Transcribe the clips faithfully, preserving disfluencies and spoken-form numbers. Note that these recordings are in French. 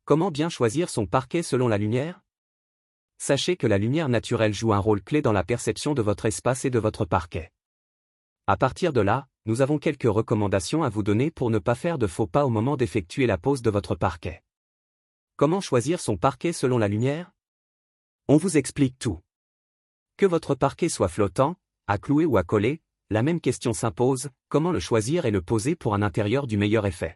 Comment bien choisir son parquet selon la lumière? Sachez que la lumière naturelle joue un rôle clé dans la perception de votre espace et de votre parquet. À partir de là, nous avons quelques recommandations à vous donner pour ne pas faire de faux pas au moment d'effectuer la pose de votre parquet. Comment choisir son parquet selon la lumière? On vous explique tout. Que votre parquet soit flottant, à clouer ou à coller, la même question s'impose: comment le choisir et le poser pour un intérieur du meilleur effet?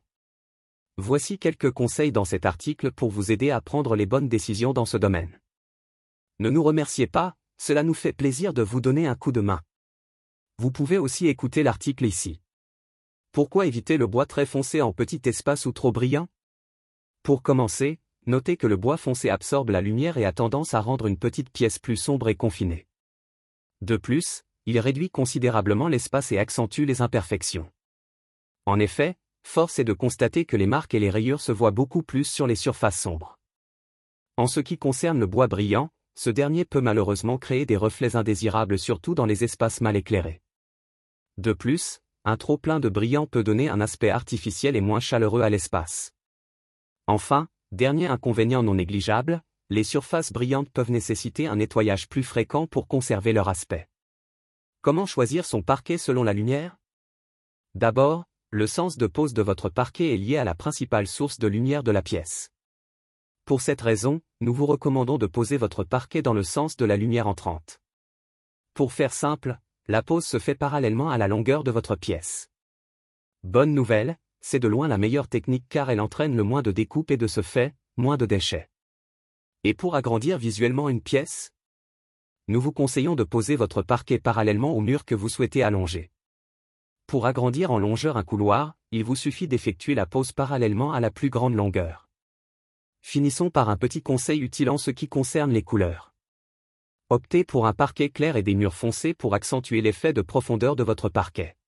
Voici quelques conseils dans cet article pour vous aider à prendre les bonnes décisions dans ce domaine. Ne nous remerciez pas, cela nous fait plaisir de vous donner un coup de main. Vous pouvez aussi écouter l'article ici. Pourquoi éviter le bois très foncé en petit espace ou trop brillant? Pour commencer, notez que le bois foncé absorbe la lumière et a tendance à rendre une petite pièce plus sombre et confinée. De plus, il réduit considérablement l'espace et accentue les imperfections. En effet, force est de constater que les marques et les rayures se voient beaucoup plus sur les surfaces sombres. En ce qui concerne le bois brillant, ce dernier peut malheureusement créer des reflets indésirables surtout dans les espaces mal éclairés. De plus, un trop plein de brillant peut donner un aspect artificiel et moins chaleureux à l'espace. Enfin, dernier inconvénient non négligeable, les surfaces brillantes peuvent nécessiter un nettoyage plus fréquent pour conserver leur aspect. Comment choisir son parquet selon la lumière? D'abord, le sens de pose de votre parquet est lié à la principale source de lumière de la pièce. Pour cette raison, nous vous recommandons de poser votre parquet dans le sens de la lumière entrante. Pour faire simple, la pose se fait parallèlement à la longueur de votre pièce. Bonne nouvelle, c'est de loin la meilleure technique car elle entraîne le moins de découpes et de ce fait, moins de déchets. Et pour agrandir visuellement une pièce? Nous vous conseillons de poser votre parquet parallèlement au mur que vous souhaitez allonger. Pour agrandir en longueur un couloir, il vous suffit d'effectuer la pose parallèlement à la plus grande longueur. Finissons par un petit conseil utile en ce qui concerne les couleurs. Optez pour un parquet clair et des murs foncés pour accentuer l'effet de profondeur de votre parquet.